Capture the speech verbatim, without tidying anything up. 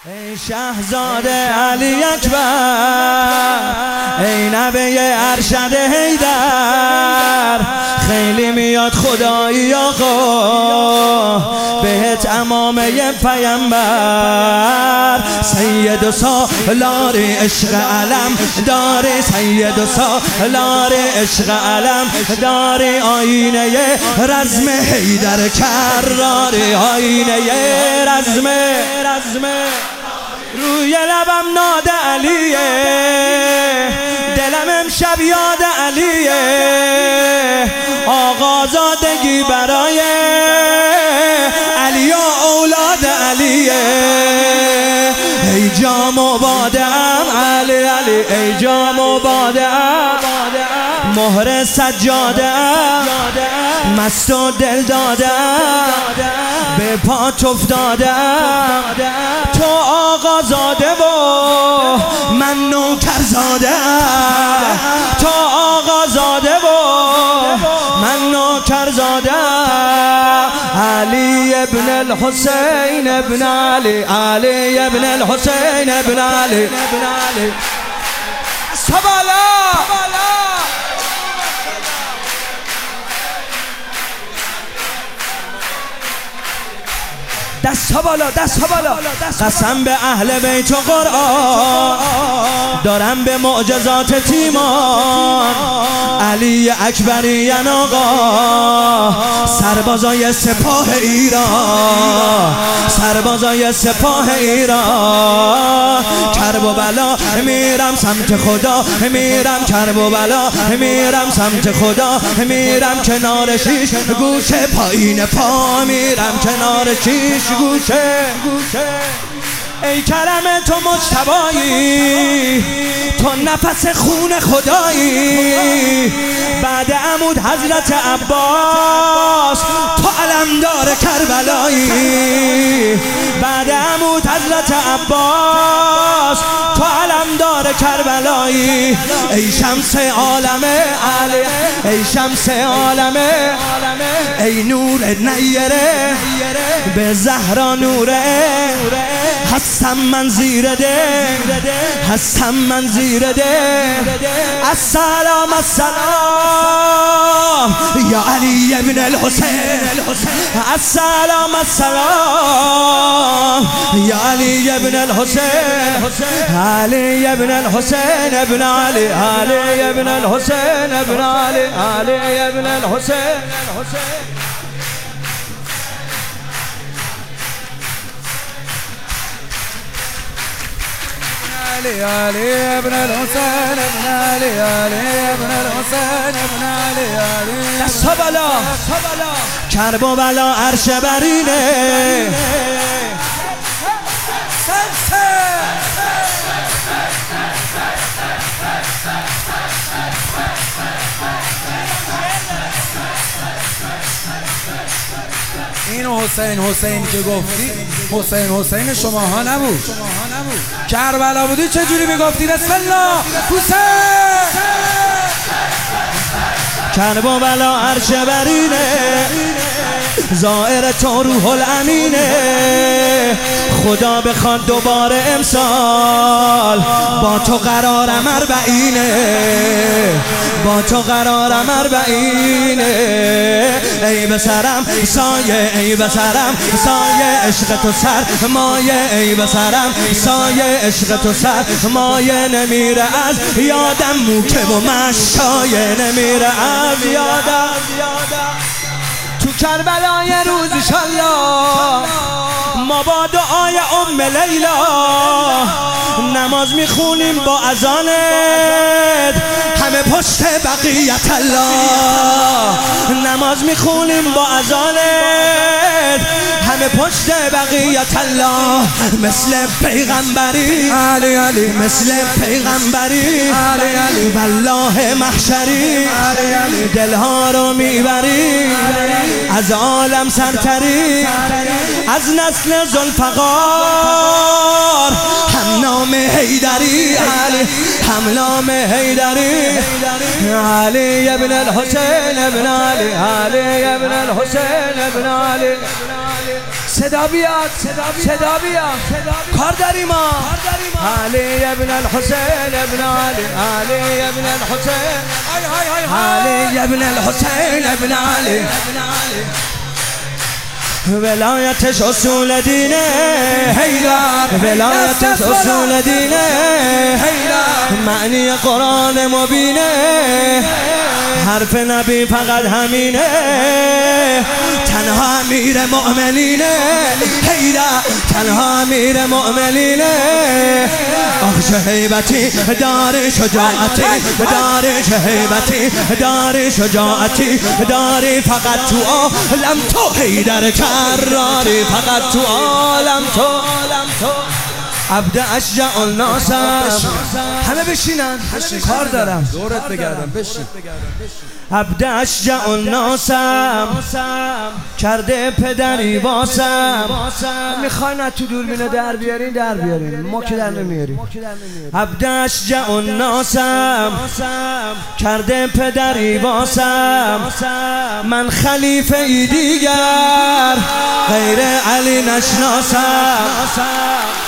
ای شهزاده علی اکبر، ای نبی ارشد حیدر، خیلی میاد خدایی آقا بهت امامه پیامبر. سید و سالار عشق علم داری، سید و سالار عشق علم داری، آینه رزم حیدر کراری، آینه رزم رزم روی لبم ناد علیه، دلم امشب یاد علیه، آقازادگی برای علی و اولاد علیه. ای جام و بادم علی علی، ای جام و بادم مهر سجادم، مست و دل دادم به پات افتادم، تو آقازاده و من نوکرزاده، تو آقازاده و من نوکرزاده. علی ابن الحسین ابن علی، علی ابن الحسین ابن علی. سبالا دست ها بالا، دست ها بالا. قسم به اهل بیت و قرآن دارم به معجزات تیمان، علی اکبریان آقا، سربازای سپاه ایران، سربازای سپاه ایران. کرب و بلا میرم سمت خدا، میرم کرب و بلا میرم سمت خدا، میرم کنار شیش گوشه پایین پا، میرم کنار شیش گوشه گوشه. ای کرم تو مجتبایی، تو نفس خون خدایی، بعد عمود حضرت عباس تو علمدار کربلایی، بعد عمود حضرت عباس تو علمدار کربلایی. ای شمس عالم علی، ای شمس عالم، ای نور نیره به زهرا نوره، هستم من زیر ده، هستم من زیر ده. السلام السلام یا علی ابن الحسین، السلام السلام یا علی ابن الحسین، علی ابن الحسین ابن علی، علی ابن الحسین ابن علی، علی ابن الحسین. علي علي ابن الحسين ابن علي علي ابن الحسين ابن علي علي. دست بالا، کرب و بلا عرش برینه، اینو حسین حسین که گفتی حسین حسین شماها نبود، کربلا بودی چجوری میگفتی بسم الله حسین؟ کرب و بلا عرش برینه، ظاهر تو روح الامینه، خدا بخواد دوباره امسال با تو قرارم اربعینه، با تو قرارم اربعینه. ای بسرم سایه، ای بسرم سایه عشق تو سر مایه، ای بسرم سایه عشق تو سر مایه. نمیره از یادم موکه و مشایه، نمیره از یادم تو کربلای روز انشالله. ما با دعای ام لیلا نماز میخونیم با اذانت، همه پشت بقیت الله. نماز میخونیم با اذانت، همه پشت بقیت الله. مثل پیغمبری علی علی، مثل پیغمبری علی علی، والله محشری دلها رو میبری، از عالم سرتری، از نسل ذوالفقار، هم نام حیدری علی، هم نام حیدری. علی ابن الحسین ابن علی، علی ابن الحسین ابن علی. صدا بیاد صدا بیاد کار داریم ما علی ابن الحسین ابن علی علی ابن الحسین علی ابن الحسین ابن علی ولایتش اصول دینه حیدر ولایتش اصول دینه حیدر معنی قرآن مبینه حرف نبی فقط همینه تنها امیر مؤمنینه حیدر تنها امیر مؤمنینه آخ هیبتی دار شجاعتی دار هیبتی دار شجاعتی داری فقط تو عالم تو حیدر کراری فقط تو عالم تو عبد اشجع الناس همه بشینن کار دارم دورت بگردم بشین عبد اشجع الناس کرده پدری واسم میخواین تو دوربینو در بیارین در بیارین ما که در نمیاریم عبد اشجع الناس کرده پدری واسم من خلیفه ای دیگر غیر علی نشناسم